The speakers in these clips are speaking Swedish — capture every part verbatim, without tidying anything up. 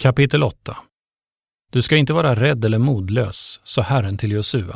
Kapitel åtta. Du ska inte vara rädd eller modlös, sa Herren till Josua.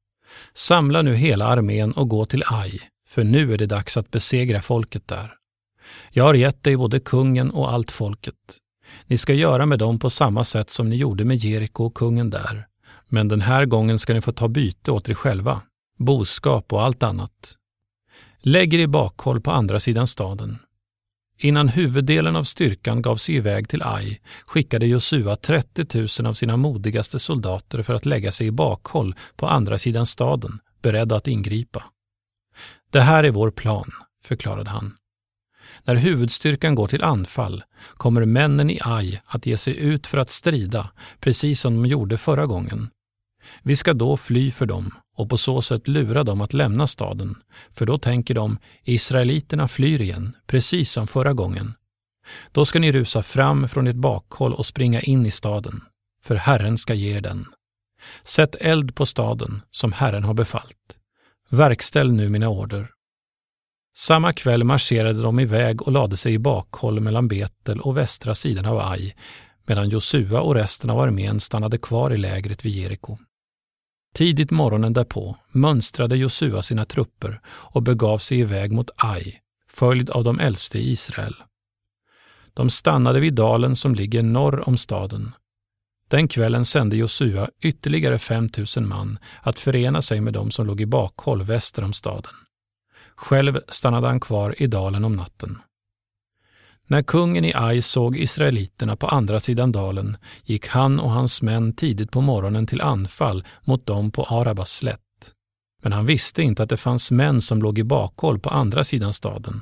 Samla nu hela armén och gå till Ai, för nu är det dags att besegra folket där. Jag har gett dig både kungen och allt folket. Ni ska göra med dem på samma sätt som ni gjorde med Jeriko och kungen där. Men den här gången ska ni få ta byte åt er själva, boskap och allt annat. Lägg er i bakhåll på andra sidan staden. Innan huvuddelen av styrkan gav sig iväg till Ai skickade Josua trettio tusen av sina modigaste soldater för att lägga sig i bakhåll på andra sidan staden, beredda att ingripa. Det här är vår plan, förklarade han. När huvudstyrkan går till anfall kommer männen i Ai att ge sig ut för att strida, precis som de gjorde förra gången. Vi ska då fly för dem och på så sätt lura dem att lämna staden, för då tänker de, israeliterna flyr igen, precis som förra gången. Då ska ni rusa fram från ert bakhåll och springa in i staden, för Herren ska ge er den. Sätt eld på staden, som Herren har befallt. Verkställ nu mina order. Samma kväll marscherade de iväg och lade sig i bakhåll mellan Betel och västra sidan av Ai, medan Josua och resten av armén stannade kvar i lägret vid Jeriko. Tidigt morgonen därpå mönstrade Josua sina trupper och begav sig iväg mot Ai, följd av de äldste i Israel. De stannade vid dalen som ligger norr om staden. Den kvällen sände Josua ytterligare fem tusen man att förena sig med dem som låg i bakhåll väster om staden. Själv stannade han kvar i dalen om natten. När kungen i Ai såg israeliterna på andra sidan dalen gick han och hans män tidigt på morgonen till anfall mot dem på Arabas slätt. Men han visste inte att det fanns män som låg i bakhåll på andra sidan staden.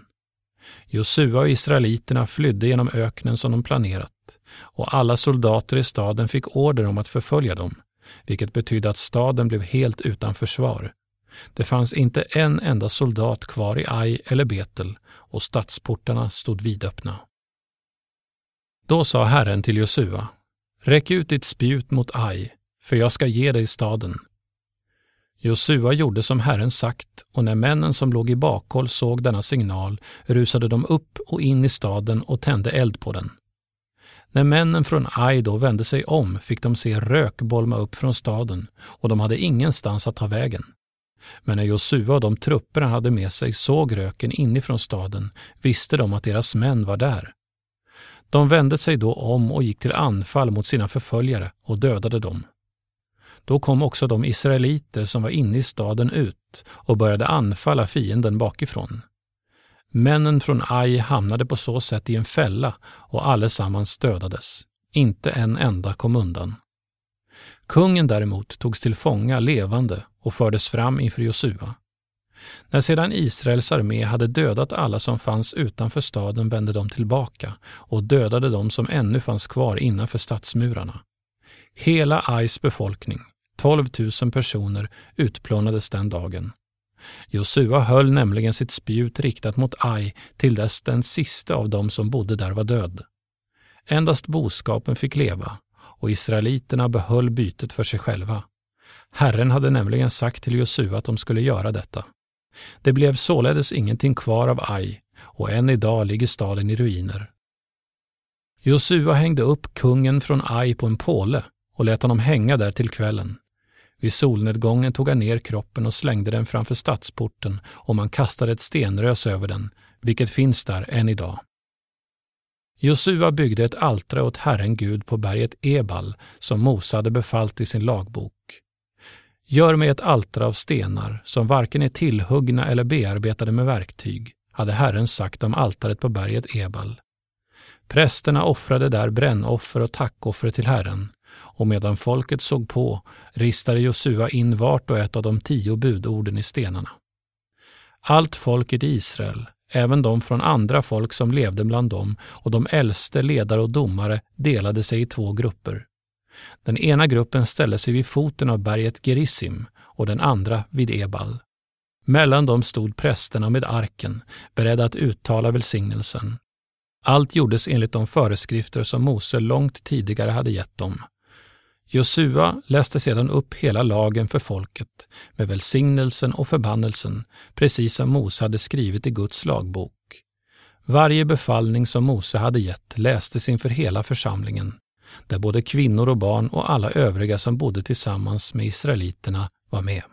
Josua och israeliterna flydde genom öknen som de planerat, och alla soldater i staden fick order om att förfölja dem, vilket betydde att staden blev helt utan försvar. Det fanns inte en enda soldat kvar i Ai eller Betel, och stadsportarna stod vidöppna. Då sa Herren till Josua, räck ut ditt spjut mot Ai, för jag ska ge dig staden. Josua gjorde som Herren sagt, och när männen som låg i bakhåll såg denna signal rusade de upp och in i staden och tände eld på den. När männen från Ai då vände sig om fick de se rök bolma upp från staden, och de hade ingenstans att ta vägen. Men när Josua och de trupper han hade med sig såg röken inifrån staden visste de att deras män var där. De vände sig då om och gick till anfall mot sina förföljare och dödade dem. Då kom också de israeliter som var inne i staden ut och började anfalla fienden bakifrån. Männen från Ai hamnade på så sätt i en fälla och allesammans dödades. Inte en enda kom undan. Kungen däremot togs till fånga levande och fördes fram inför Josua. När sedan Israels armé hade dödat alla som fanns utanför staden vände de tillbaka och dödade de som ännu fanns kvar innanför stadsmurarna. Hela Ais befolkning, tolv tusen personer, utplånades den dagen. Josua höll nämligen sitt spjut riktat mot Ai till dess den sista av dem som bodde där var död. Endast boskapen fick leva, och israeliterna behöll bytet för sig själva. Herren hade nämligen sagt till Josua att de skulle göra detta. Det blev således ingenting kvar av Ai, och än idag ligger staden i ruiner. Josua hängde upp kungen från Ai på en påle och lät honom hänga där till kvällen. Vid solnedgången tog han ner kroppen och slängde den framför stadsporten, och man kastade ett stenrös över den, vilket finns där än idag. Josua byggde ett altare åt Herren Gud på berget Ebal som Mose hade befallt i sin lagbok. Gör mig ett altare av stenar som varken är tillhuggna eller bearbetade med verktyg, hade Herren sagt om altaret på berget Ebal. Prästerna offrade där brännoffer och tackoffer till Herren, och medan folket såg på ristade Josua in vart och ett av de tio budorden i stenarna. Allt folket i Israel, även de från andra folk som levde bland dem, och de äldste ledare och domare delade sig i två grupper. Den ena gruppen ställde sig vid foten av berget Gerizim och den andra vid Ebal. Mellan dem stod prästerna med arken, beredda att uttala välsignelsen. Allt gjordes enligt de föreskrifter som Mose långt tidigare hade gett dem. Josua läste sedan upp hela lagen för folket med välsignelsen och förbannelsen, precis som Mose hade skrivit i Guds lagbok. Varje befallning som Mose hade gett lästes inför hela församlingen. där både kvinnor och barn och alla övriga som bodde tillsammans med israeliterna var med.